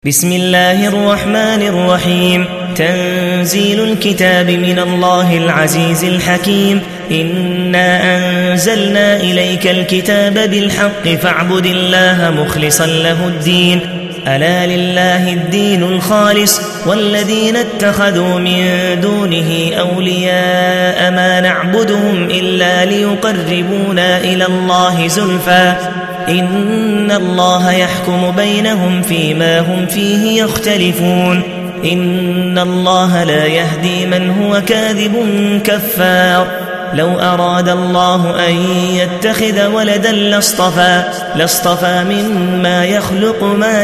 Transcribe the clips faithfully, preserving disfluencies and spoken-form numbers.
بسم الله الرحمن الرحيم. تنزيل الكتاب من الله العزيز الحكيم. إنا أنزلنا إليك الكتاب بالحق فاعبد الله مخلصا له الدين. ألا لله الدين الخالص والذين اتخذوا من دونه أولياء ما نعبدهم إلا ليقربونا إلى الله زلفى إن الله يحكم بينهم فيما هم فيه يختلفون. إن الله لا يهدي من هو كاذب كفار. لو أراد الله أن يتخذ ولدا لاصطفى لاصطفى مما يخلق ما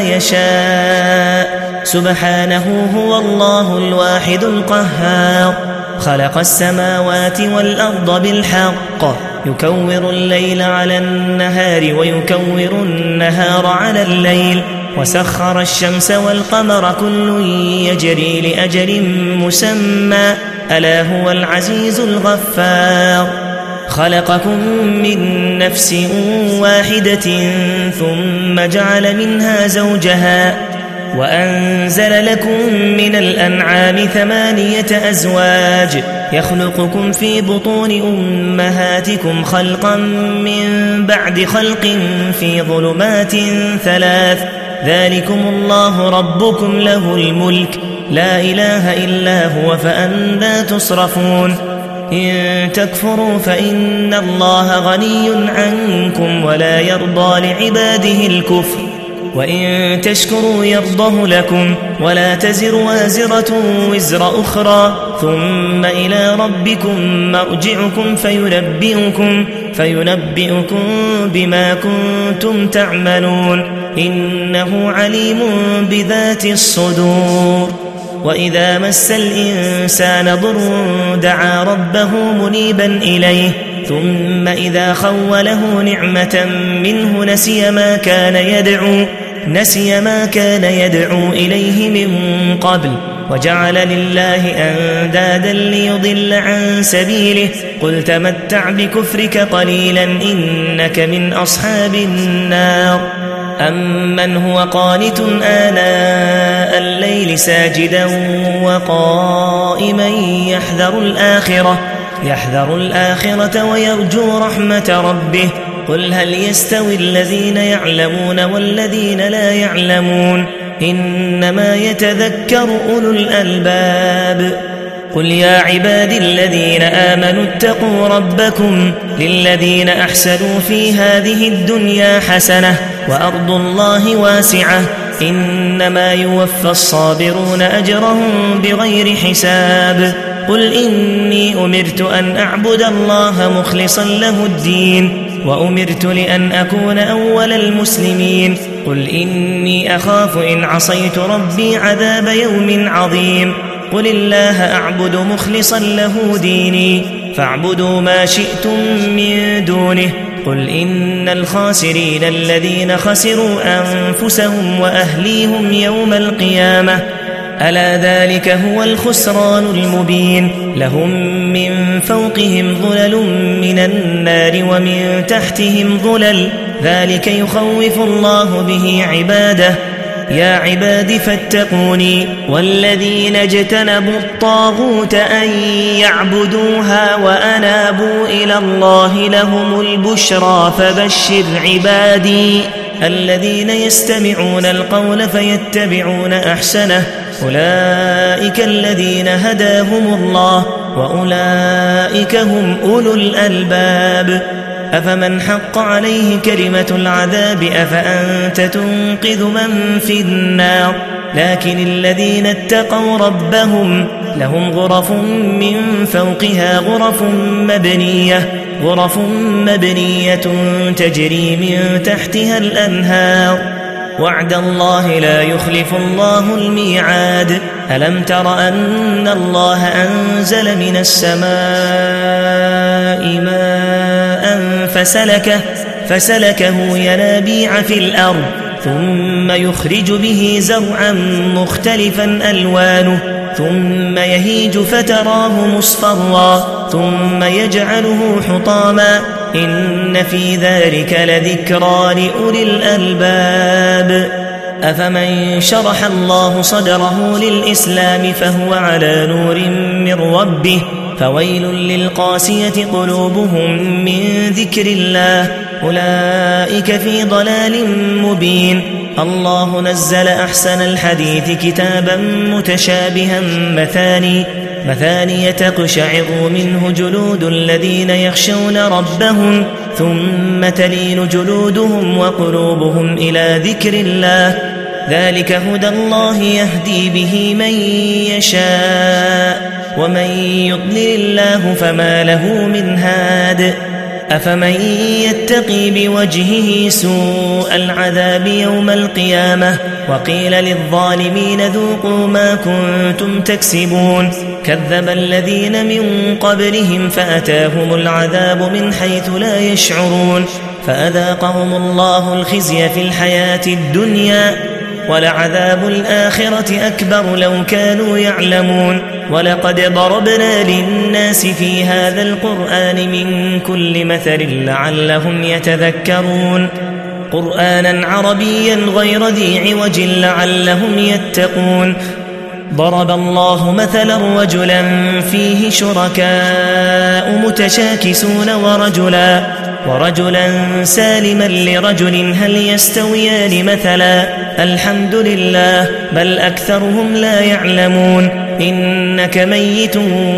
يشاء سبحانه هو الله الواحد القهار. خلق السماوات والأرض بالحق يكور الليل على النهار ويكور النهار على الليل وسخر الشمس والقمر كل يجري لأجل مسمى ألا هو العزيز الغفار. خلقكم من نفس واحدة ثم جعل منها زوجها وأنزل لكم من الأنعام ثمانية أزواج يخلقكم في بطون أمهاتكم خلقا من بعد خلق في ظلمات ثلاث ذلكم الله ربكم له الملك لا إله إلا هو فأنى تصرفون. إن تكفروا فإن الله غني عنكم ولا يرضى لعباده الكفر وإن تشكروا يرضه لكم ولا تزر وازرة وزر أخرى ثم إلى ربكم مرجعكم فينبئكم, فينبئكم بما كنتم تعملون إنه عليم بذات الصدور. وإذا مس الإنسان ضر دعا ربه منيبا إليه ثم إذا خوله نعمة منه نسي ما كان يدعو نسي ما كان يدعو إليه من قبل وجعل لله أندادا ليضل عن سبيله قل تمتع بكفرك قليلا إنك من أصحاب النار. أمن هو قانت آناء الليل ساجدا وقائما يحذر الآخرة يحذر الآخرة ويرجو رحمة ربه قل هل يستوي الذين يعلمون والذين لا يعلمون إنما يتذكر أولو الألباب. قل يا عبادي الذين آمنوا اتقوا ربكم للذين أحسنوا في هذه الدنيا حسنة وأرض الله واسعة إنما يوفى الصابرون أجرهم بغير حساب. قل إني أمرت أن أعبد الله مخلصا له الدين وأمرت لأن أكون أول المسلمين. قل إني أخاف إن عصيت ربي عذاب يوم عظيم. قل الله أعبد مخلصا له ديني فاعبدوا ما شئتم من دونه. قل إن الخاسرين الذين خسروا أنفسهم وأهليهم يوم القيامة ألا ذلك هو الخسران المبين. لهم من فوقهم ظلل من النار ومن تحتهم ظلل ذلك يخوف الله به عباده. يا عباد فاتقوني والذين اجتنبوا الطاغوت أن يعبدوها وأنابوا إلى الله لهم البشرى فبشر عبادي الذين يستمعون القول فيتبعون أحسنه أولئك الذين هداهم الله وأولئك هم أولو الألباب. أفمن حق عليه كلمة العذاب أفأنت تنقذ من في النار. لكن الذين اتقوا ربهم لهم غرف من فوقها غرف مبنية غرف مبنية تجري من تحتها الأنهار وعد الله لا يخلف الله الميعاد. ألم تر أن الله أنزل من السماء ماء فسلكه, فسلكه ينابيع في الأرض ثم يخرج به زرعا مختلفا ألوانه ثم يهيج فتراه مصفرا ثم يجعله حطاما إن في ذلك لذكرى لأولي الألباب. أفمن شرح الله صدره للإسلام فهو على نور من ربه فويل للقاسية قلوبهم من ذكر الله أولئك في ضلال مبين. الله نزل أحسن الحديث كتابا متشابها مثاني مثاني تقشعر منه جلود الذين يخشون ربهم ثم تلين جلودهم وقلوبهم إلى ذكر الله ذلك هدى الله يهدي به من يشاء ومن يضلل الله فما له من هاد. أفمن يتقي بوجهه سوء العذاب يوم القيامة وقيل للظالمين ذوقوا ما كنتم تكسبون كذب الذين من قبلهم فأتاهم العذاب من حيث لا يشعرون فأذاقهم الله الخزي في الحياة الدنيا ولعذاب الآخرة أكبر لو كانوا يعلمون. ولقد ضربنا للناس في هذا القرآن من كل مثل لعلهم يتذكرون قرآنا عربيا غير ذي عوج لعلهم يتقون. ضرب الله مثلا رجلا فيه شركاء متشاكسون ورجلا ورجلا سالما لرجل هل يستويان مثلا الحمد لله بل أكثرهم لا يعلمون. إنك ميت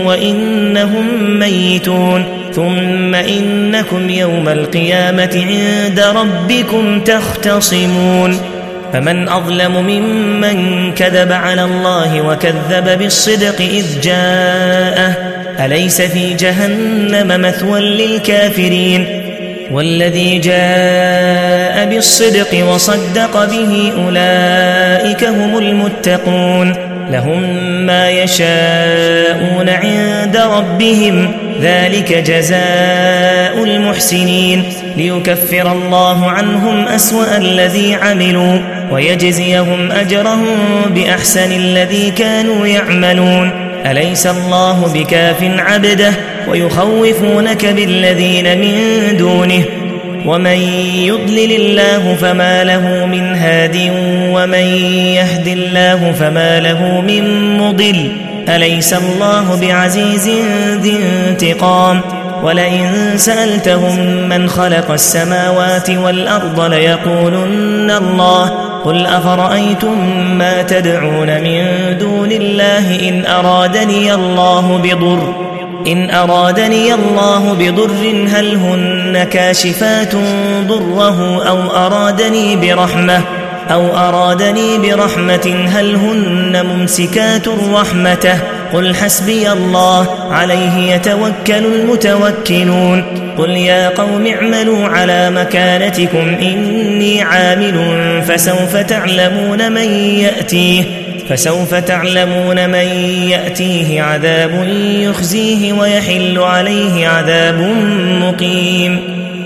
وإنهم ميتون ثم إنكم يوم القيامة عند ربكم تختصمون. فمن أظلم ممن كذب على الله وكذب بالصدق إذ جاءه أليس في جهنم مثوى للكافرين والذي جاء بالصدق وصدق به أولئك هم المتقون لهم ما يشاءون عند ربهم ذلك جزاء المحسنين ليكفر الله عنهم أسوأ الذي عملوا ويجزيهم أجرهم بأحسن الذي كانوا يعملون. أليس الله بكاف عبده ويخوفونك بالذين من دونه ومن يضلل الله فما له من هاد ومن يهد الله فما له من مضل أليس الله بعزيز ذي انتقام. ولئن سألتهم من خلق السماوات والأرض ليقولن الله قل أفرأيتم ما تدعون من دون الله إن أرادني الله بضر إن أرادني الله بضر هل هن كاشفات ضره أو أرادني برحمة أو أرادني برحمة هل هن ممسكات رحمته قل حسبي الله عليه يتوكل المتوكلون. قل يا قوم اعملوا على مكانتكم إني عامل فسوف تعلمون من يأتيه فسوف تعلمون من يأتيه عذاب يخزيه ويحل عليه عذاب مقيم.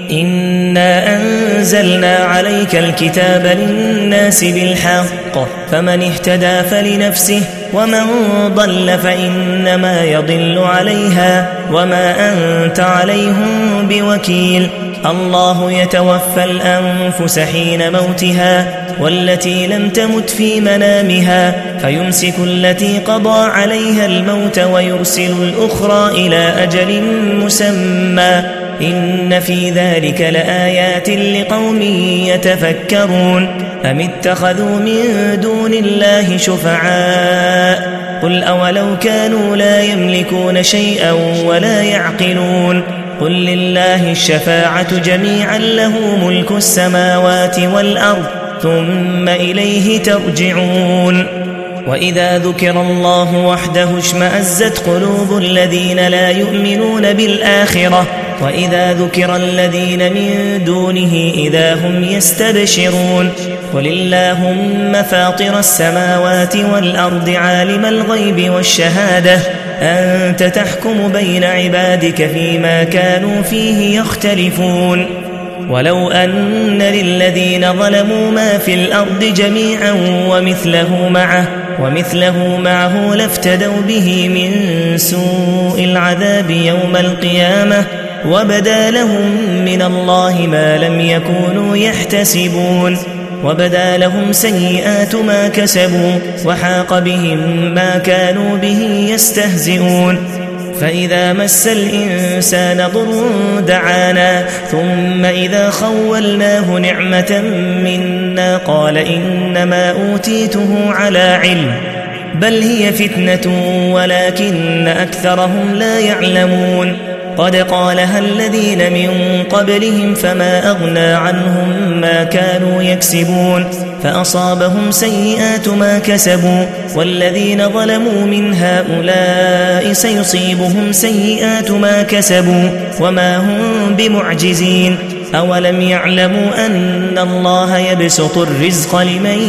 إنا أنزلنا عليك الكتاب للناس بالحق فمن اهتدى فلنفسه ومن ضل فإنما يضل عليها وما أنت عليهم بوكيل. الله يتوفى الأنفس حين موتها والتي لم تمت في منامها فيمسك التي قضى عليها الموت ويرسل الأخرى إلى أجل مسمى إن في ذلك لآيات لقوم يتفكرون. أم اتخذوا من دون الله شفعاء قل أولو كانوا لا يملكون شيئا ولا يعقلون قل لله الشفاعة جميعا له ملك السماوات والأرض ثم إليه ترجعون. وإذا ذكر الله وحده اشمأزت قلوب الذين لا يؤمنون بالآخرة وإذا ذكر الذين من دونه إذا هم يستبشرون. قل اللهم فاطر السماوات والأرض عالم الغيب والشهادة أنت تحكم بين عبادك فيما كانوا فيه يختلفون. ولو أن للذين ظلموا ما في الأرض جميعا ومثله معه ومثله معه لافتدوا به من سوء العذاب يوم القيامة وبدا لهم من الله ما لم يكونوا يحتسبون. وبدا لهم سيئات ما كسبوا وحاق بهم ما كانوا به يستهزئون فإذا مس الإنسان ضر دعانا ثم إذا خولناه نعمة منا قال إنما أوتيته على علم بل هي فتنة ولكن أكثرهم لا يعلمون قد قالها الذين من قبلهم فما أغنى عنهم ما كانوا يكسبون فأصابهم سيئات ما كسبوا والذين ظلموا من هؤلاء سيصيبهم سيئات ما كسبوا وما هم بمعجزين أولم يعلموا أن الله يبسط الرزق لمن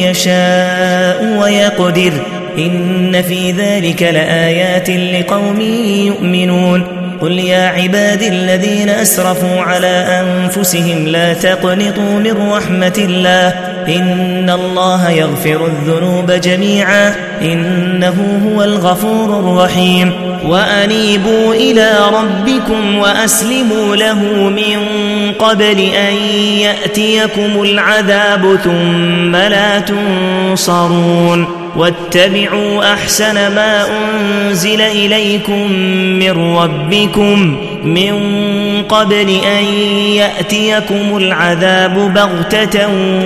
يشاء ويقدر إن في ذلك لآيات لقوم يؤمنون قل يا عبادي الذين أسرفوا على أنفسهم لا تقنطوا من رحمة الله إن الله يغفر الذنوب جميعا إنه هو الغفور الرحيم وأنيبوا إلى ربكم وأسلموا له من قبل أن يأتيكم العذاب ثم لا تنصرون واتبعوا أحسن ما أنزل إليكم من ربكم من قبل أن يأتيكم العذاب بغتة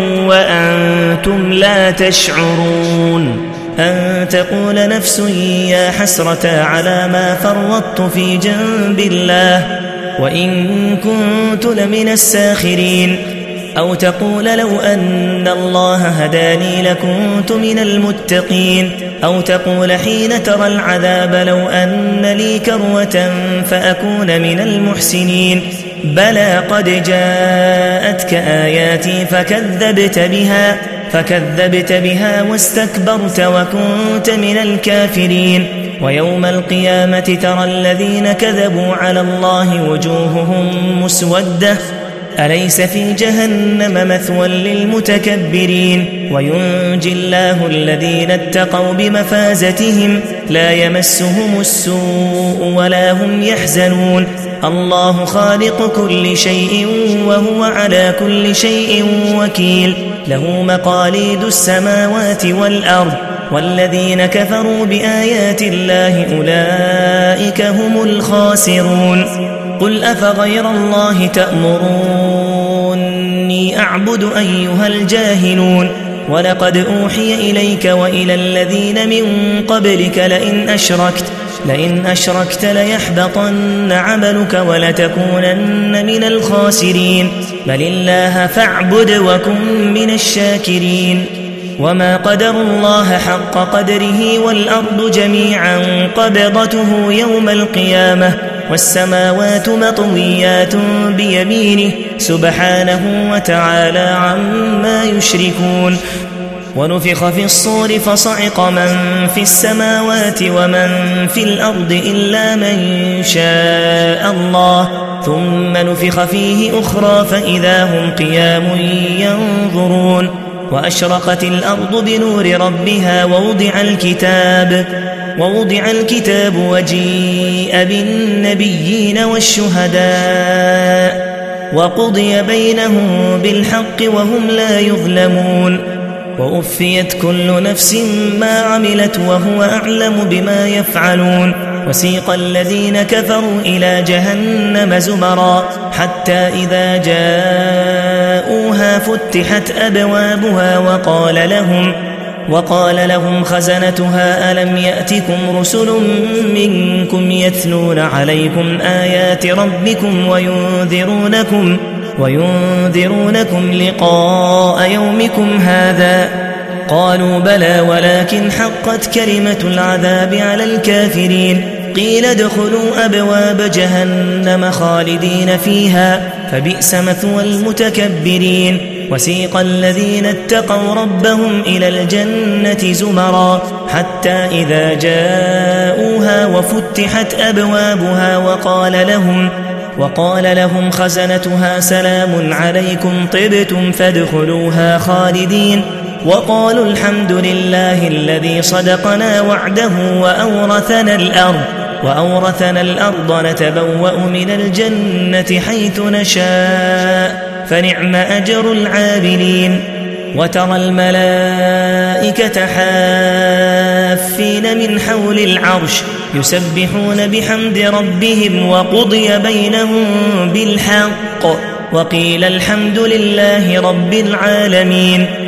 وأنتم لا تشعرون أن تقول نفس يا حسرة على ما فرطت في جنب الله وإن كنت لمن الساخرين أو تقول لو أن الله هداني لكنت من المتقين أو تقول حين ترى العذاب لو أن لي كروة فأكون من المحسنين بلى قد جاءتك آياتي فكذبت بها فكذبت بها واستكبرت وكنت من الكافرين ويوم القيامة ترى الذين كذبوا على الله وجوههم مسودة أليس في جهنم مثوى للمتكبرين وينجي الله الذين اتقوا بمفازتهم لا يمسهم السوء ولا هم يحزنون الله خالق كل شيء وهو على كل شيء وكيل له مقاليد السماوات والأرض والذين كفروا بآيات الله أولئك هم الخاسرون قل أفغير الله تأمروني أعبد أيها الجاهلون ولقد أوحي إليك وإلى الذين من قبلك لئن أشركت لئن أشركت ليحبطن عملك ولتكونن من الخاسرين بل الله فاعبد وكن من الشاكرين وما قدر الله حق قدره والأرض جميعا قبضته يوم القيامة والسماوات مطويات بيمينه سبحانه وتعالى عما يشركون ونفخ في الصور فصعق من في السماوات ومن في الأرض إلا من شاء الله ثم نفخ فيه أخرى فإذا هم قيام ينظرون وأشرقت الأرض بنور ربها ووضع الكتاب ووضع الكتاب وجيء بالنبيين والشهداء وقضي بينهم بالحق وهم لا يظلمون وأوفيت كل نفس ما عملت وهو أعلم بما يفعلون وسيق الذين كفروا إلى جهنم زمرا حتى إذا جاءوها فتحت أبوابها وقال لهم وقال لهم خزنتها ألم يأتكم رسل منكم يتلون عليكم آيات ربكم وينذرونكم وينذرونكم لقاء يومكم هذا قالوا بلى ولكن حقت كلمة العذاب على الكافرين قيل ادخلوا أبواب جهنم خالدين فيها فبئس مثوى المتكبرين وسيق الذين اتقوا ربهم إلى الجنة زمرا حتى إذا جاءوها وفتحت أبوابها وقال لهم وقال لهم خزنتها سلام عليكم طبتم فادخلوها خالدين وقالوا الحمد لله الذي صدقنا وعده وأورثنا الأرض وأورثنا الأرض نتبوأ من الجنة حيث نشاء فنعم أجر العاملين وترى الملائكة حافين من حول العرش يسبحون بحمد ربهم وقضي بينهم بالحق وقيل الحمد لله رب العالمين